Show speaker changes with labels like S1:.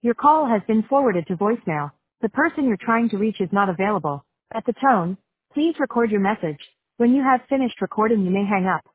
S1: Your call has been forwarded to voicemail. The person you're trying to reach is not available. At the tone, please record your message. When you have finished recording, you may hang up.